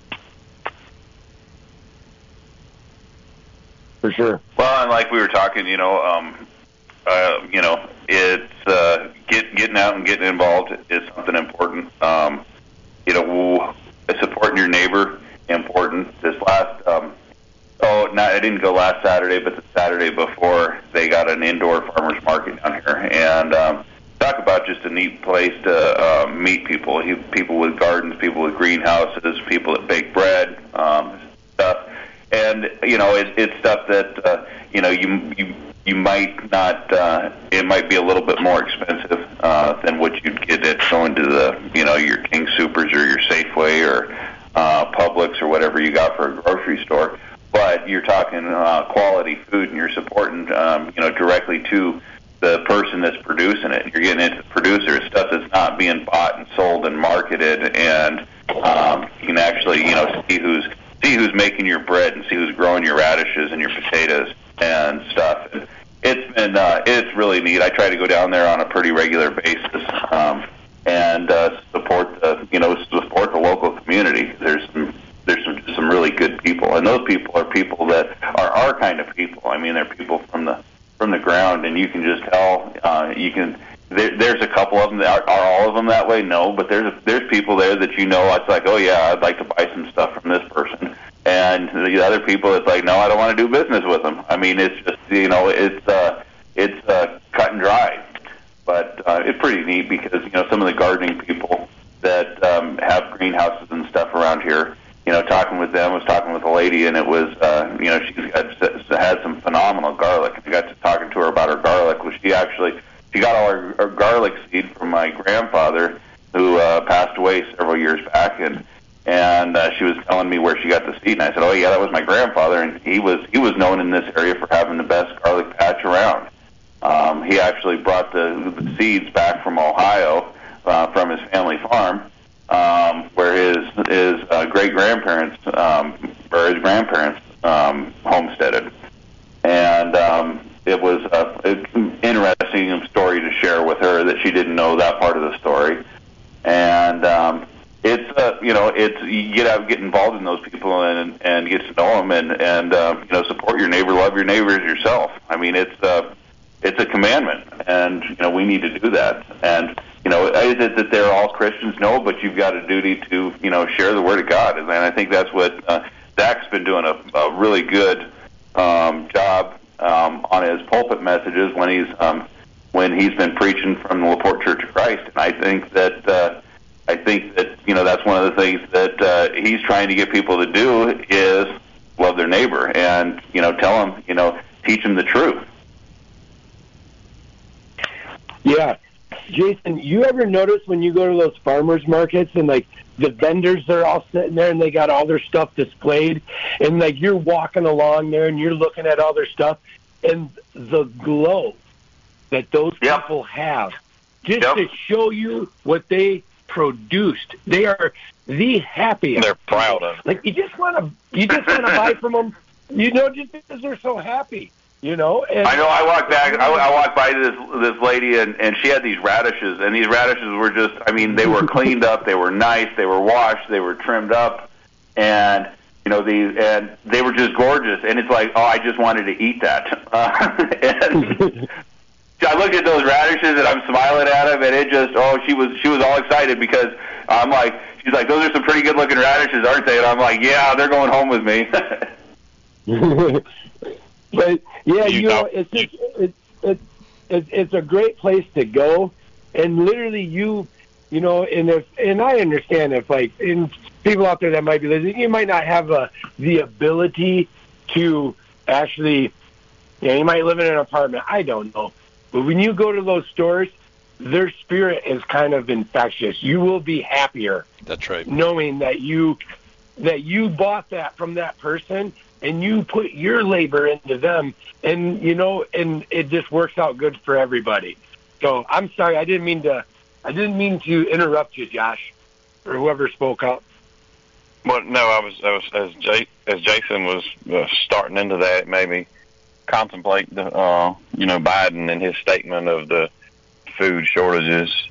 For sure. Well, and like we were talking, you know, um, uh, you know, it's uh, get, getting out and getting involved is something important. Um, you know, supporting your neighbor, important. This last, um, oh, not, I didn't go last Saturday, but the Saturday before, they got an indoor farmers market down here, and um, talk about just a neat place to uh, meet people. You, people with gardens, people with greenhouses, people that bake bread, um, stuff. And you know, it, it's stuff that uh, you know you you you might not. Uh, it might be a little bit more expensive uh, than what you'd get at going to the you know your King Soopers or your Safeway or uh, Publix or whatever you got for a grocery store. But you're talking uh, quality food, and you're supporting um, you know directly to the person that's producing it. You're getting into the producer. It's stuff that's not being bought and sold and marketed, and um, you can actually you know see who's see who's making your bread and see who's growing your radishes and your potatoes and stuff. And it's been uh, it's really neat. I try to go down there on a pretty regular basis um, and uh, support the you know support the local community. There's some there's some some really good people, and those people are people that are our kind of people. I mean, they're people from the from the ground, and you can just tell. Uh, you can. There, there's a couple of them that are, are all of them that way. No, but there's there's people there that you know. It's like, oh yeah, I'd like to buy some stuff from this person, and the other people, it's like, no, I don't want to do business with them. I mean, it's just you know, it's uh, it's uh, cut and dry, but uh, it's pretty neat because you know some of the gardening people that um, have greenhouses and stuff around here. You know, talking with them, I was talking with a lady, and it was, uh, you know, she's got, had some phenomenal garlic. I got to talking to her about her garlic. Well, she actually, she got all her, her garlic seed from my grandfather, who uh, passed away several years back, and and uh, she was telling me where she got the seed. And I said, oh yeah, that was my grandfather, and he was he was known in this area for having the best garlic patch around. Um, he actually brought the, the seeds back from Ohio uh, from his family farm. Um, where his his uh, great grandparents um, or his grandparents um, homesteaded, and um, it was a, an interesting story to share with her that she didn't know that part of the story, and um, it's uh, you know it's you get out, get involved in those people and and get to know them and and uh, you know support your neighbor, love your neighbors yourself. I mean it's uh, it's a commandment, and you know we need to do that. And you know, is it that they're all Christians? No, but you've got a duty to, you know, share the Word of God. And I think that's what uh, Zach's been doing a, a really good um, job um, on his pulpit messages when he's um, when he's been preaching from the LaPorte Church of Christ. And I think that uh, I think that you know that's one of the things that uh, he's trying to get people to do is love their neighbor and you know tell them, you know, teach them the truth. Yeah. Jason, you ever notice when you go to those farmers markets and like the vendors, they're all sitting there and they got all their stuff displayed, and like you're walking along there and you're looking at all their stuff, and the glow that those yep. people have just yep. to show you what they produced. They are the happiest. They're proud of it. Like you just want to, you just want to buy from them, you know, just because they're so happy. You know, and I know. I walked back. I, I walked by this this lady, and and she had these radishes, and these radishes were just. I mean, they were cleaned up. They were nice. They were washed. They were trimmed up, and you know these, and they were just gorgeous. And it's like, oh, I just wanted to eat that. Uh, and I looked at those radishes, and I'm smiling at them, and it just, oh, she was she was all excited because I'm like, she's like, those are some pretty good looking radishes, aren't they? And I'm like, yeah, they're going home with me. But yeah, you, you know, it's just, it's it's it's it's a great place to go, and literally you, you know, and if and I understand if like in people out there that might be listening, you might not have a, the ability to actually, you know, you might live in an apartment. I don't know, but when you go to those stores, their spirit is kind of infectious. You will be happier. That's right. Knowing that you that you bought that from that person. And you put your labor into them, and you know, and it just works out good for everybody. So I'm sorry, I didn't mean to, I didn't mean to interrupt you, Josh, or whoever spoke up. Well, no, I was, I was as Jay, as Jason was uh, starting into that, it made me contemplate the, uh, you know, Biden and his statement of the food shortages.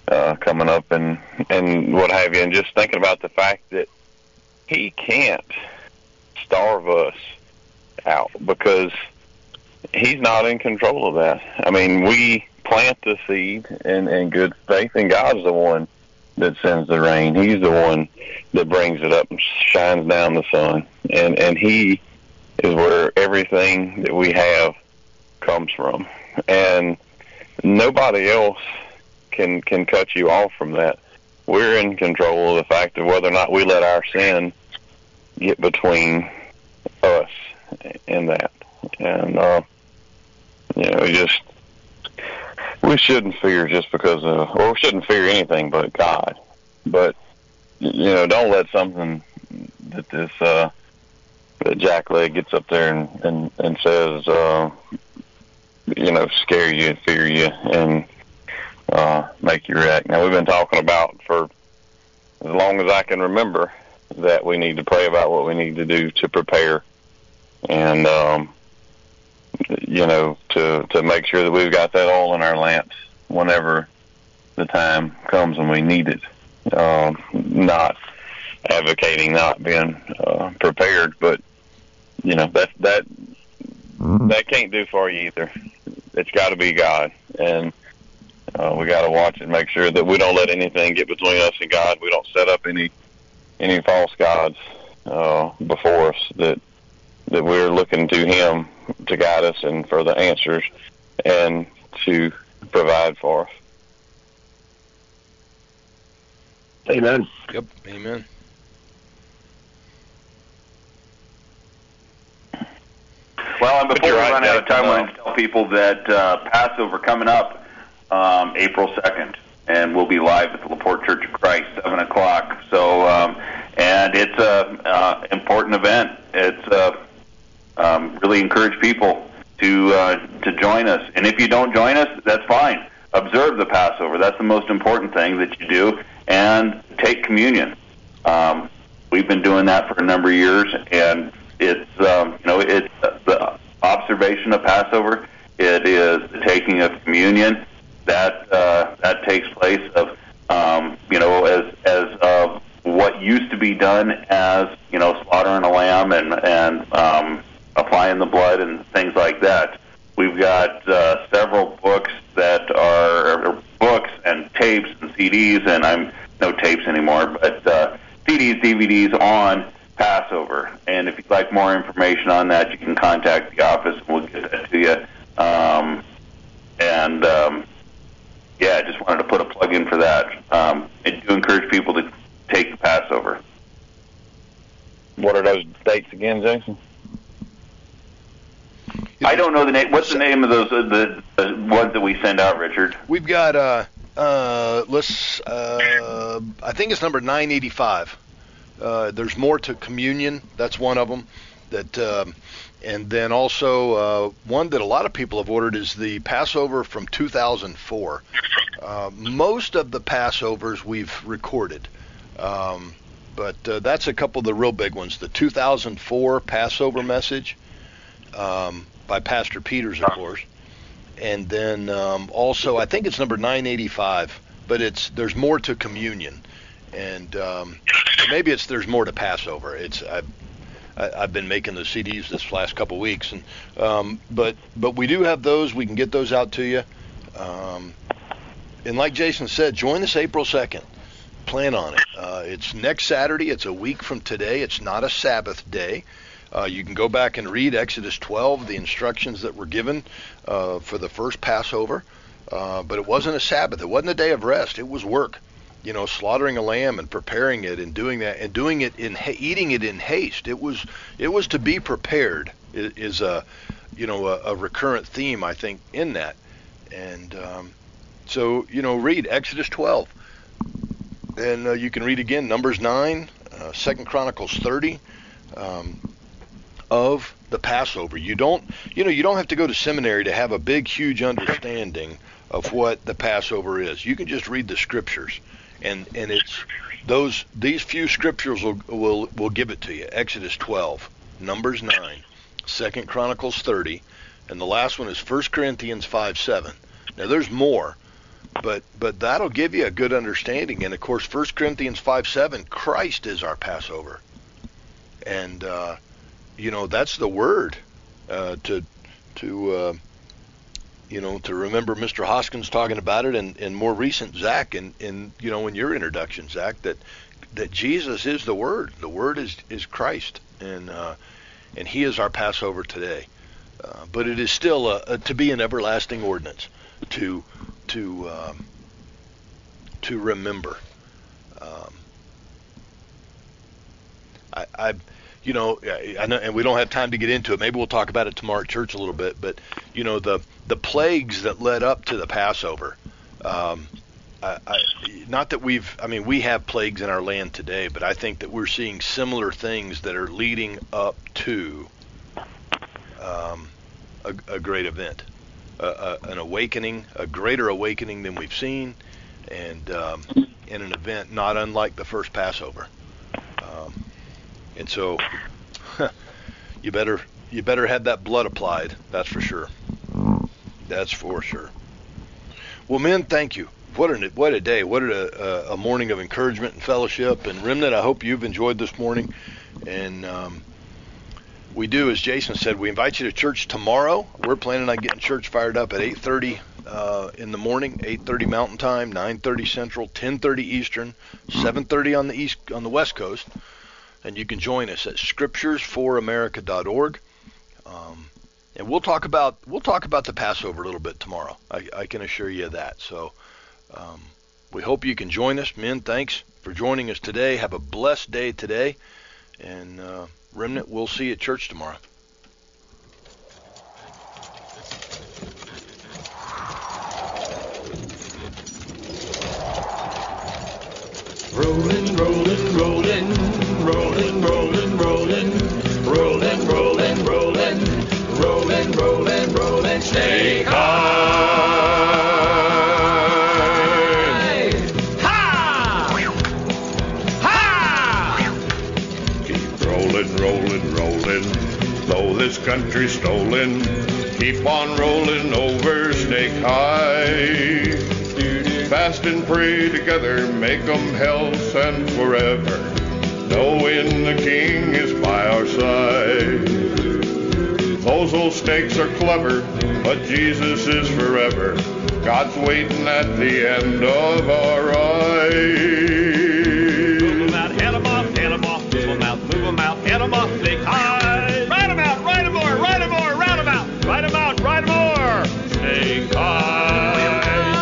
uh, coming up and, and what have you, and just thinking about the fact that he can't starve us out because he's not in control of that. I mean, we plant the seed in, in good faith, and God's the one that sends the rain. He's the one that brings it up and shines down the sun. And, and he is where everything that we have comes from. And nobody else can can cut you off from that. We're in control of the fact of whether or not we let our sin get between us and that. And, uh, you know, we just, we shouldn't fear just because of, or we shouldn't fear anything but God. But, you know, don't let something that this, uh, that Jackleg gets up there and, and, and says, uh, you know, scare you and fear you and, uh, make you react. Now, we've been talking about for as long as I can remember that we need to pray about what we need to do to prepare and, um, you know, to, to make sure that we've got that oil in our lamps whenever the time comes when we need it. Um, not advocating not being uh, prepared, but, you know, that, that, that can't do for you either. It's got to be God. And uh, we got to watch and make sure that we don't let anything get between us and God. We don't set up any any false gods uh, before us, that that we're looking to Him to guide us and for the answers and to provide for us. Amen. Yep. Amen. Well, and before we right, run out of time, I uh, want to tell people that uh, Passover coming up um, April second, and we'll be live at the LaPorte Church of Christ, seven o'clock. So, um, and it's a uh, important event. It's uh, um, really encourage people to uh, to join us. And if you don't join us, that's fine. Observe the Passover. That's the most important thing that you do, and take communion. Um, we've been doing that for a number of years, and it's um, you know it's the observation of Passover. It is the taking of communion that uh, that takes place of um, you know as as of what used to be done as you know slaughtering a lamb and and um, applying the blood and things like that. We've got uh, several books that are or books and tapes and C Ds, and I'm no tapes anymore, but uh, C Ds, D V Ds on Passover. And if you'd like more information on that, you can contact the office, and we'll get that to you. Um, and um, yeah, I just wanted to put a plug in for that. Um, I do encourage people to take the Passover. What are those dates again, Jason? I don't know the name. What's the name of those uh, the, the ones that we send out, Richard? We've got uh uh let's uh I think it's number nine eighty-five. Uh, there's more to communion. That's one of them. That um, and then also uh, one that a lot of people have ordered is the Passover from two thousand four. Uh, most of the Passovers we've recorded, um, but uh, that's a couple of the real big ones. The two thousand four Passover message. Um, by Pastor Peters, of course, and then um, also I think it's number nine eighty-five, but it's there's more to communion, and um, maybe it's there's more to Passover. It's I've, I, I've been making the C Ds this last couple weeks, and um, but but we do have those. We can get those out to you, um, and like Jason said, join us April second. Plan on it. Uh, it's next Saturday. It's a week from today. It's not a Sabbath day. Uh, you can go back and read Exodus twelve, the instructions that were given uh, for the first Passover. Uh, but it wasn't a Sabbath. It wasn't a day of rest. It was work. You know, slaughtering a lamb and preparing it and doing that and doing it in ha- eating it in haste. It was it was to be prepared. It is a you know a, a recurrent theme, I think, in that. And um, so you know, read Exodus twelve, and uh, you can read again Numbers nine, uh, Second Chronicles thirty. Um, of the Passover. You don't, you know, you don't have to go to seminary to have a big, huge understanding of what the Passover is. You can just read the scriptures, and and it's those these few scriptures will will will give it to you. Exodus twelve, Numbers nine, Second Chronicles thirty, and the last one is First Corinthians five seven. Now there's more, but but that'll give you a good understanding. And of course, First Corinthians five seven, Christ is our Passover, and uh, you know that's the word uh, to to uh, you know to remember. Mister Hoskins talking about it, and, and more recent Zach, and in you know in your introduction, Zach, that that Jesus is the Word. The Word is is Christ, and uh, and He is our Passover today. Uh, but it is still a, a, to be an everlasting ordinance to to um, to remember. Um, I, I, you know, I know, and we don't have time to get into it. Maybe we'll talk about it tomorrow at church a little bit. But you know, the the plagues that led up to the Passover. Um, I, I, not that we've, I mean, we have plagues in our land today, but I think that we're seeing similar things that are leading up to um, a, a great event, a, a, an awakening, a greater awakening than we've seen, and um, in an event not unlike the first Passover. Um, and so, you better you better have that blood applied. That's for sure. That's for sure. Well, men, thank you. What a what a day! What a, a morning of encouragement and fellowship. And Remnant, I hope you've enjoyed this morning. And um, we do, as Jason said, we invite you to church tomorrow. We're planning on getting church fired up at eight thirty uh, in the morning, eight thirty Mountain Time, nine thirty Central, ten thirty Eastern, seven thirty on the east on the West Coast. And you can join us at scriptures for america dot org. Um, and we'll talk about we'll talk about the Passover a little bit tomorrow. I, I can assure you of that. So. Um, we hope you can join us. Men, thanks for joining us today. Have a blessed day today. And uh, Remnant, we'll see you at church tomorrow. Rolling, rolling, rolling, rolling, rolling, rolling, rolling, rolling, rolling, rolling, rolling, rolling, snake high. Rolling, rolling, though this country's stolen, keep on rolling over Snake High. Fast and pray together, make 'em health and forever, knowing the King is by our side. Those old snakes are clever, but Jesus is forever. God's waiting at the end of our ride. Move 'em out, head 'em off, head 'em off, move 'em out, move 'em out, head 'em off, Snake High. Ride 'em out, ride 'em more, ride 'em more, round 'em out, ride 'em out, ride 'em more, Snake High.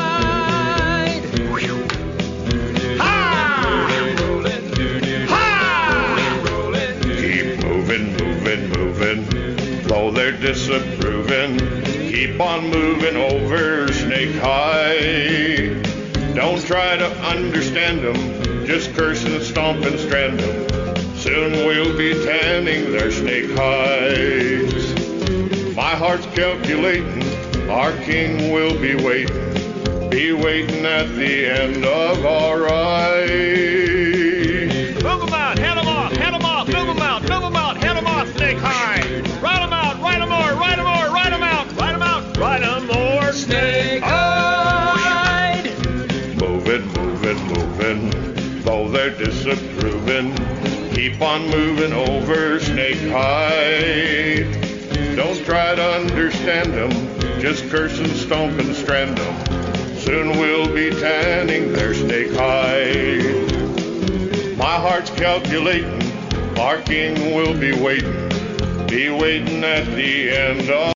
Keep moving, moving, moving, though they're disapproving, keep on moving over Snake High. Don't try to understand them, just curse and stomp and strand them. Soon we'll be tanning their snake hides. My heart's calculating, our King will be waiting, be waiting at the end of our ride. Move 'em out, head 'em off, head 'em off, move 'em out, move 'em out, head 'em off, Snake High. Ride 'em out, ride 'em more, ride 'em more, ride 'em out, ride 'em out, ride 'em more, Snake High. Moving, moving, moving, though they're disapproving, keep on moving over Snake High. Don't try to understand them, just curse and stomp and strand them. Soon we'll be tanning their snake hide. My heart's calculating, our King will be waiting, be waiting at the end of